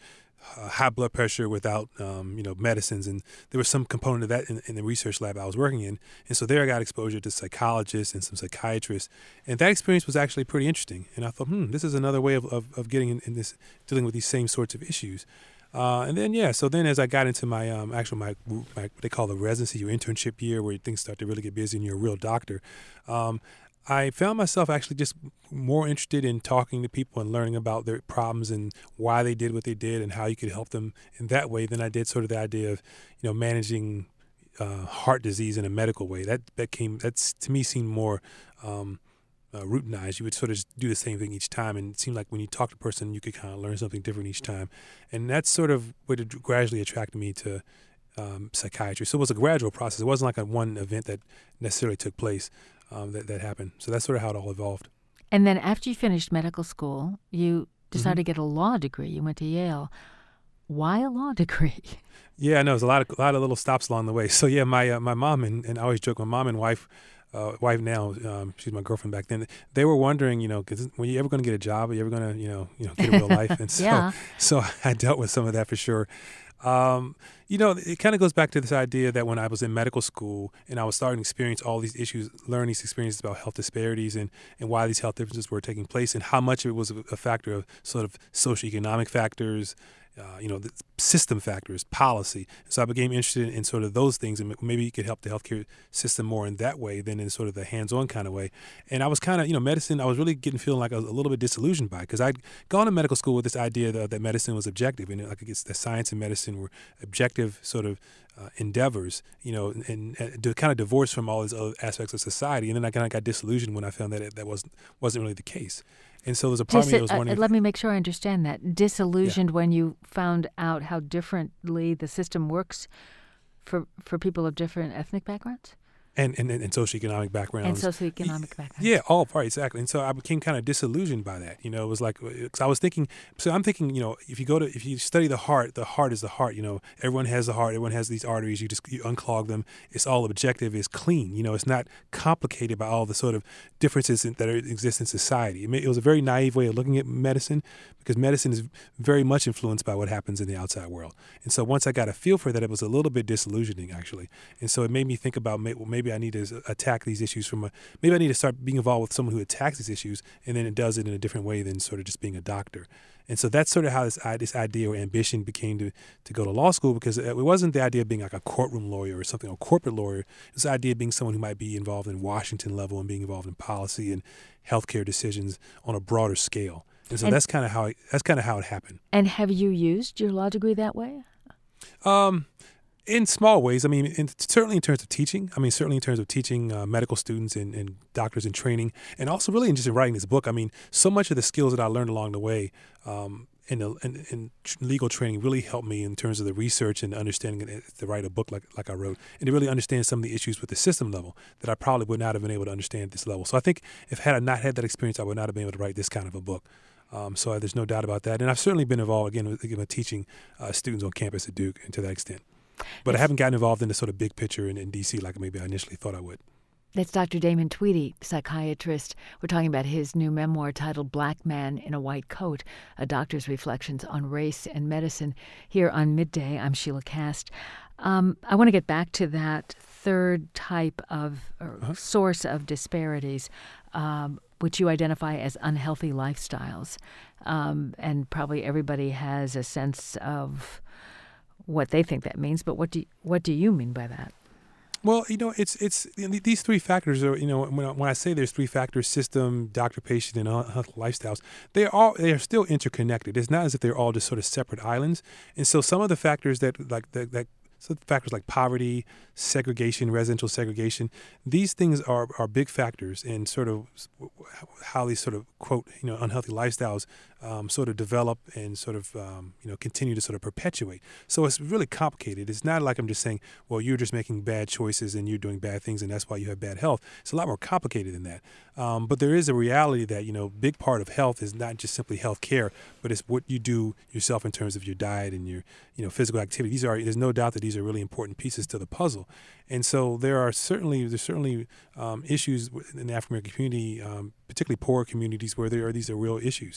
uh, high blood pressure without, um, you know, medicines. And there was some component of that in, in the research lab I was working in. And so there I got exposure to psychologists and some psychiatrists. And that experience was actually pretty interesting. And I thought, hmm, this is another way of, of, of getting in, in this, dealing with these same sorts of issues. Uh, and then, yeah, so then as I got into my um, actual, my, my, what they call the residency, your internship year, where things start to really get busy and you're a real doctor, um, I found myself actually just more interested in talking to people and learning about their problems and why they did what they did and how you could help them in that way than I did sort of the idea of, you know, managing uh, heart disease in a medical way. That that came, that's to me seemed more um, uh, routinized. You would sort of just do the same thing each time, and it seemed like when you talk to a person, you could kind of learn something different each time. And that's sort of what it gradually attracted me to um, psychiatry. So it was a gradual process. It wasn't like a one event that necessarily took place. Um, that, that happened. So that's sort of how it all evolved. And then after you finished medical school, you decided Mm-hmm. to get a law degree. You went to Yale. Why a law degree? Yeah, I know. There's a lot of a lot of little stops along the way. So yeah, my uh, my mom and, and I always joke, my mom and wife, uh, wife now, um, she's my girlfriend back then. They were wondering, you know, because were you ever going to get a job? Are you ever going to, you know, you know, get a real life? And so, Yeah. so I dealt with some of that for sure. Um, you know, it kind of goes back to this idea that when I was in medical school and I was starting to experience all these issues, learn these experiences about health disparities and, and why these health differences were taking place and how much of it was a, a factor of sort of socioeconomic factors, uh, you know, the system factors, policy. So I became interested in sort of those things, and maybe you could help the healthcare system more in that way than in sort of the hands-on kind of way. And I was kind of, you know, medicine, I was really getting feeling like I was a little bit disillusioned by it because I'd gone to medical school with this idea that, that medicine was objective, and like I guess the science and medicine were objective sort of uh, endeavors, you know, and, and to kind of divorce from all these other aspects of society. And then I kind of got disillusioned when I found that it, that wasn't wasn't really the case. And so there's a part of me that was uh, wondering. let me make sure I understand that. Disillusioned when you found out how differently the system works for for people of different ethnic backgrounds? And, and, and socioeconomic backgrounds. And socioeconomic backgrounds. Yeah, all right, exactly. And so I became kind of disillusioned by that. You know, it was like, because I was thinking, so I'm thinking, you know, if you go to, if you study the heart, the heart is the heart. You know, everyone has the heart, everyone has these arteries, you just you unclog them. It's all objective, it's clean. You know, it's not complicated by all the sort of differences in, that are, exist in society. It, may, it was a very naive way of looking at medicine because medicine is very much influenced by what happens in the outside world. And so once I got a feel for that, it was a little bit disillusioning, actually. And so it made me think about, well, maybe I need to attack these issues from a, maybe I need to start being involved with someone who attacks these issues and then it does it in a different way than sort of just being a doctor. And so that's sort of how this, this idea or ambition became to, to go to law school, because it wasn't the idea of being like a courtroom lawyer or something, or a corporate lawyer. It was the idea of being someone who might be involved in Washington level and being involved in policy and healthcare decisions on a broader scale. And so and that's kind of how it, that's kind of how it happened. And have you used your law degree that way? Um, in small ways. I mean, in, certainly in terms of teaching. I mean, certainly in terms of teaching uh, medical students and, and doctors in training, and also really in just in writing this book. I mean, so much of the skills that I learned along the way um, in, the, in, in legal training really helped me in terms of the research and understanding it, to write a book like like I wrote, and to really understand some of the issues with the system level that I probably would not have been able to understand at this level. So I think if had I not had that experience, I would not have been able to write this kind of a book. Um, so there's no doubt about that. And I've certainly been involved, again, with, with teaching uh, students on campus at Duke, and to that extent. But I haven't gotten involved in the sort of big picture in, in D C like maybe I initially thought I would. That's Doctor Damon Tweedy, psychiatrist. We're talking about his new memoir titled Black Man in a White Coat, a doctor's reflections on race and medicine. Here on Midday, I'm Sheila Cast. Um, I want to get back to that third type of or uh-huh. source of disparities, um, which you identify as unhealthy lifestyles. Um, and probably everybody has a sense of what they think that means, but what do you, what do you mean by that? Well, you know, it's it's these three factors are, you know, when I, when I say there's three factors: system, doctor, patient, and unhealthy lifestyles. They are all they are still interconnected. It's not as if they're all just sort of separate islands. And so some of the factors that like that, that so factors like poverty, segregation, residential segregation, these things are, are big factors in sort of how these sort of, quote, you know, unhealthy lifestyles um, sort of develop and sort of, um, you know, continue to sort of perpetuate. So it's really complicated. It's not like I'm just saying, well, you're just making bad choices and you're doing bad things and that's why you have bad health. It's a lot more complicated than that. Um, but there is a reality that, you know, big part of health is not just simply health care, but it's what you do yourself in terms of your diet and your, you know, physical activity. These are, there's no doubt that these are really important pieces to the puzzle. And so there are certainly there's certainly um, issues in the African American community, um, particularly poor communities, where there are these are real issues in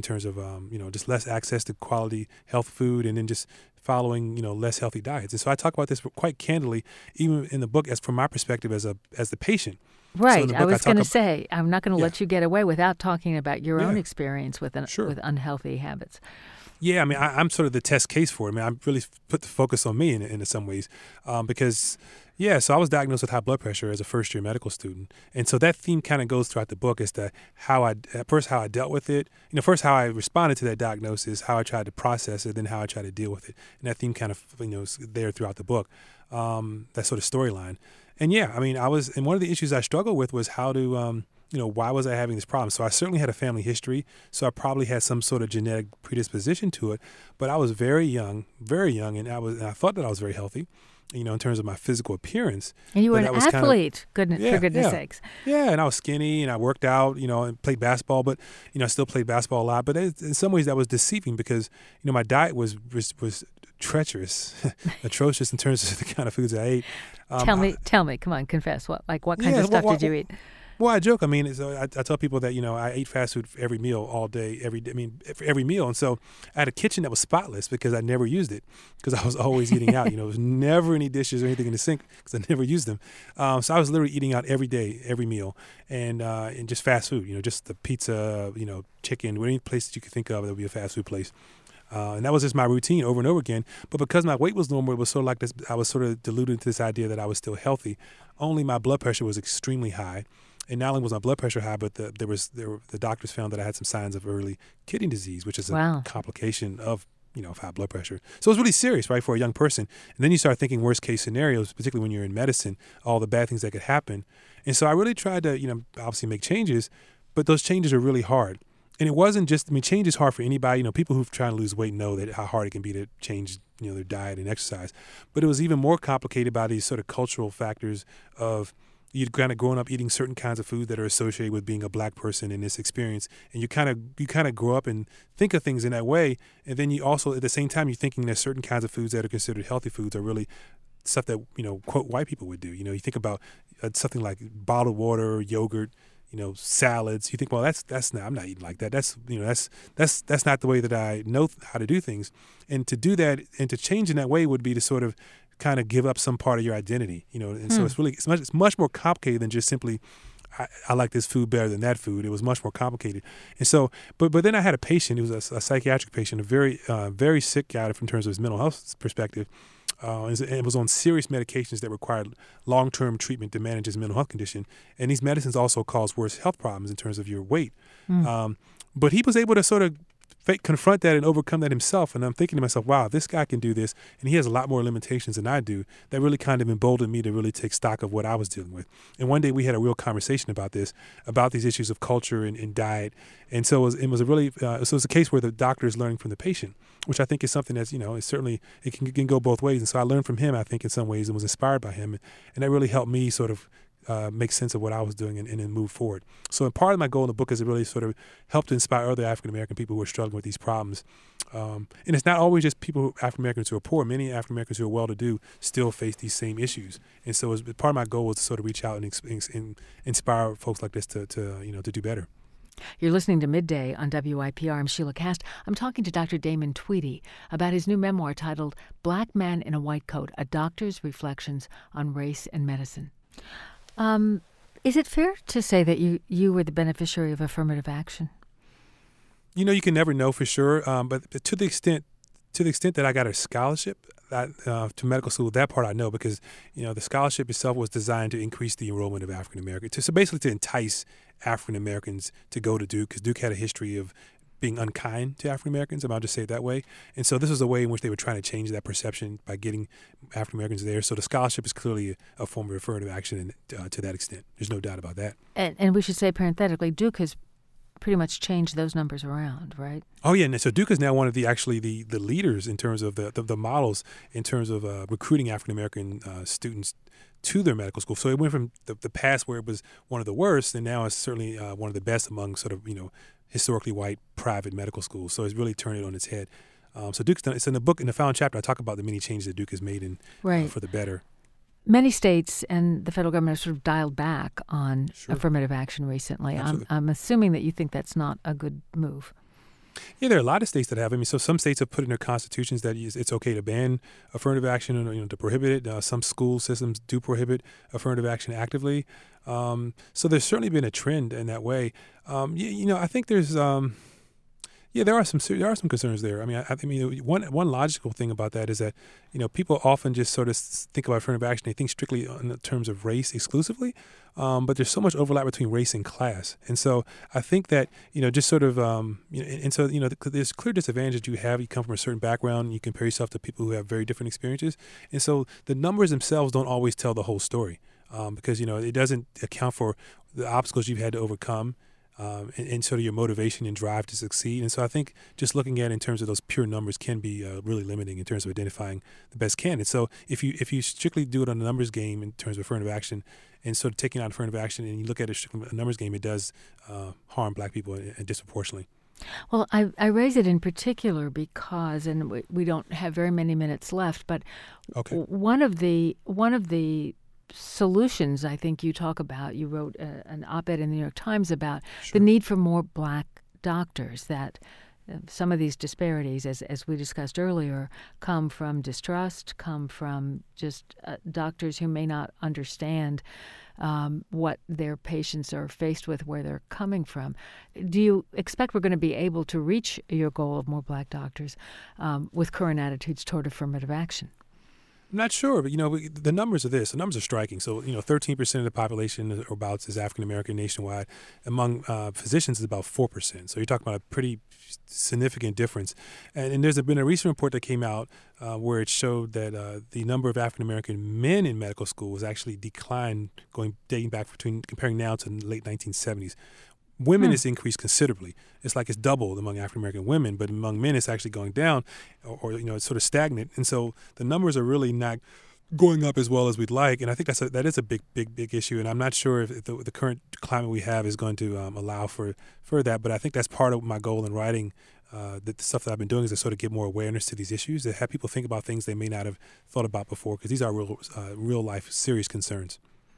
terms of, um, you know, just less access to quality health food, and then just following, you know, less healthy diets. And so I talk about this quite candidly, even in the book, as from my perspective as a as the patient. Right. So I was I going to ab- say, I'm not going to Yeah. let you get away without talking about your own Yeah. experience with an, Sure. with unhealthy habits. Yeah, I mean, I, I'm sort of the test case for it. I mean, I really put the focus on me in, in some ways um, because, yeah, so I was diagnosed with high blood pressure as a first-year medical student. And so that theme kind of goes throughout the book as to how I, at first, how I dealt with it. You know, first, how I responded to that diagnosis, how I tried to process it, then how I tried to deal with it. And that theme kind of, you know, is there throughout the book, um, that sort of storyline. And, yeah, I mean, I was, and one of the issues I struggled with was how to, um, you know, why was I having this problem? So I certainly had a family history, so I probably had some sort of genetic predisposition to it. But I was very young, very young, and I was, and I thought that I was very healthy, you know, in terms of my physical appearance. And you were But an that was kind of- athlete, goodness, Yeah, for goodness yeah. sakes. Yeah, and I was skinny, and I worked out, you know, and played basketball. But you know, I still played basketball a lot. But it, in some ways, that was deceiving because you know my diet was was, was treacherous, atrocious in terms of the kind of foods I ate. Um, tell me, I- tell me, come on, confess. What, like, what kinds Yeah, of stuff well, did you eat? Well, I joke. I mean, it's, uh, I, I tell people that, you know, I ate fast food for every meal all day, every day. I mean, for every meal. And so I had a kitchen that was spotless because I never used it because I was always eating out. You know, there was never any dishes or anything in the sink because I never used them. Um, so I was literally eating out every day, every meal, and uh, and just fast food, you know, just the pizza, you know, chicken, any place that you could think of that would be a fast food place. Uh, and that was just my routine over and over again. But because my weight was normal, it was sort of like this, I was sort of deluded into this idea that I was still healthy. Only my blood pressure was extremely high. And not only was my blood pressure high, but the, there was there were, the doctors found that I had some signs of early kidney disease, which is a Wow. complication of you know of high blood pressure. So it was really serious, right, for a young person. And then you start thinking worst case scenarios, particularly when you're in medicine, all the bad things that could happen. And so I really tried to you know obviously make changes, but those changes are really hard. And it wasn't just I mean change is hard for anybody. You know, people who've tried to lose weight know that how hard it can be to change you know their diet and exercise. But it was even more complicated by these sort of cultural factors of you'd kind of growing up eating certain kinds of food that are associated with being a black person in this experience, and you kind of you kind of grow up and think of things in that way, and then you also at the same time you're thinking that certain kinds of foods that are considered healthy foods are really stuff that you know quote white people would do. You know, you think about uh, something like bottled water, yogurt, you know, salads. You think, well, that's that's not I'm not eating like that. That's you know that's that's that's not the way that I know how to do things, and to do that and to change in that way would be to sort of kind of give up some part of your identity, you know, and so Hmm. it's really, it's much, it's much more complicated than just simply, I, I like this food better than that food. It was much more complicated. And so, but but then I had a patient, he was a, a psychiatric patient, a very, uh, very sick guy from terms of his mental health perspective, uh, and and was on serious medications that required long-term treatment to manage his mental health condition. And these medicines also cause worse health problems in terms of your weight. Hmm. Um, but he was able to sort of fa- confront that and overcome that himself. And I'm thinking to myself, wow, this guy can do this. And he has a lot more limitations than I do. That really kind of emboldened me to really take stock of what I was dealing with. And one day we had a real conversation about this, about these issues of culture and, and diet. And so it was, it was a really, uh, so it's a case where the doctor is learning from the patient, which I think is something that's, you know, it's certainly, it can, can go both ways. And so I learned from him, I think, in some ways, and was inspired by him. And that really helped me sort of Uh, make sense of what I was doing and, and then move forward. So part of my goal in the book is to really sort of help to inspire other African-American people who are struggling with these problems. Um, and it's not always just people, who, African-Americans who are poor. Many African-Americans who are well-to-do still face these same issues. And so it's, part of my goal was to sort of reach out and, ex- and inspire folks like this to, to, you know, to do better. You're listening to Midday on W I P R. I'm Sheila Cast. I'm talking to Doctor Damon Tweedy about his new memoir titled Black Man in a White Coat, A Doctor's Reflections on Race and Medicine. Um, is it fair to say that you, you were the beneficiary of affirmative action? You know, you can never know for sure, um, but to the extent to the extent that I got a scholarship that, uh, to medical school, that part I know because, you know, the scholarship itself was designed to increase the enrollment of African Americans, to, so basically to entice African Americans to go to Duke, because Duke had a history of being unkind to African Americans, I'll just say it that way. And so this was a way in which they were trying to change that perception by getting African Americans there. So the scholarship is clearly a, a form of affirmative action and, uh, to that extent. There's no doubt about that. And, and we should say parenthetically, Duke has pretty much changed those numbers around, right? Oh, yeah. And so Duke is now one of the actually the, the leaders in terms of the, the, the models in terms of uh, recruiting African-American uh, students to their medical school. So it went from the, the past where it was one of the worst, and now it's certainly uh, one of the best among sort of, you know, historically white private medical schools. So it's really turned it on its head. Um, so Duke's done, it's in the book, in the final chapter, I talk about the many changes that Duke has made in, Right. uh, for the better. Many states and the federal government have sort of dialed back on Sure. affirmative action recently. I'm, Absolutely. I'm assuming that you think that's not a good move. Yeah, there are a lot of states that have. I mean, so some states have put in their constitutions that it's okay to ban affirmative action and, you know, to prohibit it. Uh, some school systems do prohibit affirmative action actively. Um, so there's certainly been a trend in that way. Um, you, you know, I think there's, um, yeah, there are some there are some concerns there. I mean, I, I mean, one one logical thing about that is that, you know, people often just sort of think about affirmative action. They think strictly in terms of race exclusively, um, but there's so much overlap between race and class. And so I think that, you know, just sort of, um, you know, and, and so, you know, there's clear disadvantages you have. You come from a certain background, and you compare yourself to people who have very different experiences. And so the numbers themselves don't always tell the whole story, um, because, you know, it doesn't account for the obstacles you've had to overcome. Um, and, and sort of your motivation and drive to succeed. And so I think just looking at it in terms of those pure numbers can be uh, really limiting in terms of identifying the best candidates. So if you if you strictly do it on a numbers game in terms of affirmative action and sort of taking out affirmative action and you look at it strictly a numbers game, it does uh, harm black people uh, disproportionately. Well, I, I raise it in particular because, and we, we don't have very many minutes left, but okay. one of the one of the solutions I think you talk about, you wrote a, an op-ed in the New York Times about Sure. the need for more black doctors, that uh, some of these disparities, as as we discussed earlier, come from distrust, come from just uh, doctors who may not understand um, what their patients are faced with, where they're coming from. Do you expect we're going to be able to reach your goal of more black doctors um, with current attitudes toward affirmative action? I'm not sure, but, you know, we, the numbers are this. The numbers are striking. So, you know, thirteen percent of the population or about is African-American nationwide. Among uh, physicians, it's about four percent. So you're talking about a pretty significant difference. And, and there's been a recent report that came out uh, where it showed that uh, the number of African-American men in medical school has actually declined, going dating back between comparing now to the late nineteen seventies. Women, hmm. it's increased considerably. It's like it's doubled among African-American women, but among men, it's actually going down or, or, you know, it's sort of stagnant. And so the numbers are really not going up as well as we'd like. And I think that's a, that is a big, big, big issue. And I'm not sure if the, the current climate we have is going to um, allow for, for that. But I think that's part of my goal in writing uh, the, the stuff that I've been doing is to sort of give more awareness to these issues, to have people think about things they may not have thought about before, because these are real, uh, real life, serious concerns.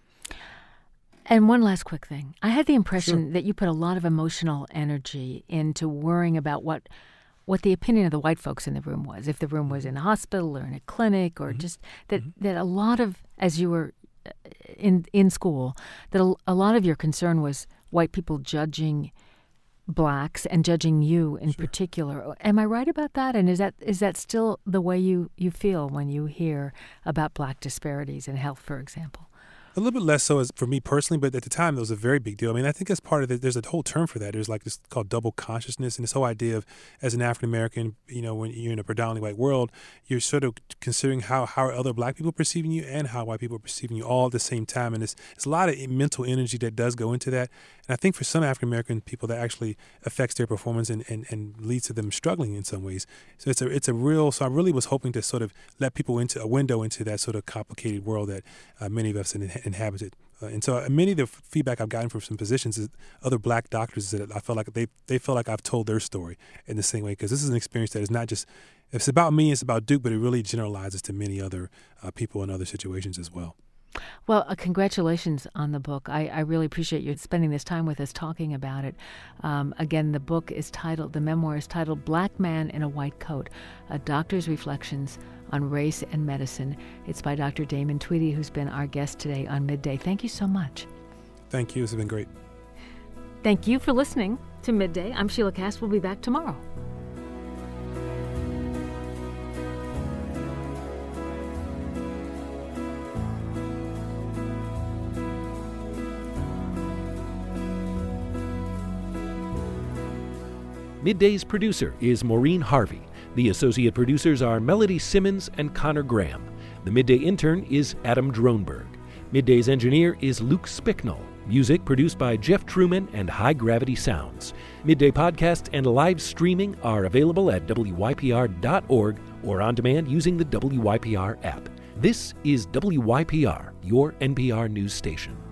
And one last quick thing. I had the impression Sure. that you put a lot of emotional energy into worrying about what what the opinion of the white folks in the room was, if the room was in a hospital or in a clinic, or mm-hmm. just that, mm-hmm. that a lot of, as you were in in school, that a, a lot of your concern was white people judging blacks and judging you in sure. particular. Am I right about that? And is that is that still the way you, you feel when you hear about black disparities in health, for example? A little bit less so as for me personally, but at the time, that was a very big deal. I mean, I think that's part of it. There's a whole term for that. There's like this called double consciousness, and this whole idea of, as an African-American, you know, when you're in a predominantly white world, you're sort of considering how, how are other black people perceiving you and how white people are perceiving you all at the same time. And it's, it's a lot of mental energy that does go into that. And I think for some African-American people, that actually affects their performance and, and, and leads to them struggling in some ways. So it's a, it's a real, so I really was hoping to sort of let people into a window into that sort of complicated world that uh, many of us in, inhabited. Uh, and so uh, many of the f- feedback I've gotten from some physicians is other black doctors is that I felt like they, they feel like I've told their story in the same way, because this is an experience that is not just, it's about me, it's about Duke, but it really generalizes to many other uh, people in other situations as well. Well, uh, congratulations on the book. I, I really appreciate you spending this time with us talking about it. Um, again, the book is titled, the memoir is titled Black Man in a White Coat, A Doctor's Reflections on Race and Medicine. It's by Doctor Damon Tweedy, who's been our guest today on Midday. Thank you so much. Thank you. This has been great. Thank you for listening to Midday. I'm Sheila Cass. We'll be back tomorrow. Midday's producer is Maureen Harvey. The associate producers are Melody Simmons and Connor Graham. The Midday intern is Adam Dronberg. Midday's engineer is Luke Spicknell. Music produced by Jeff Truman and High Gravity Sounds. Midday podcast and live streaming are available at W Y P R dot org or on demand using the W Y P R app. This is W Y P R, your N P R news station.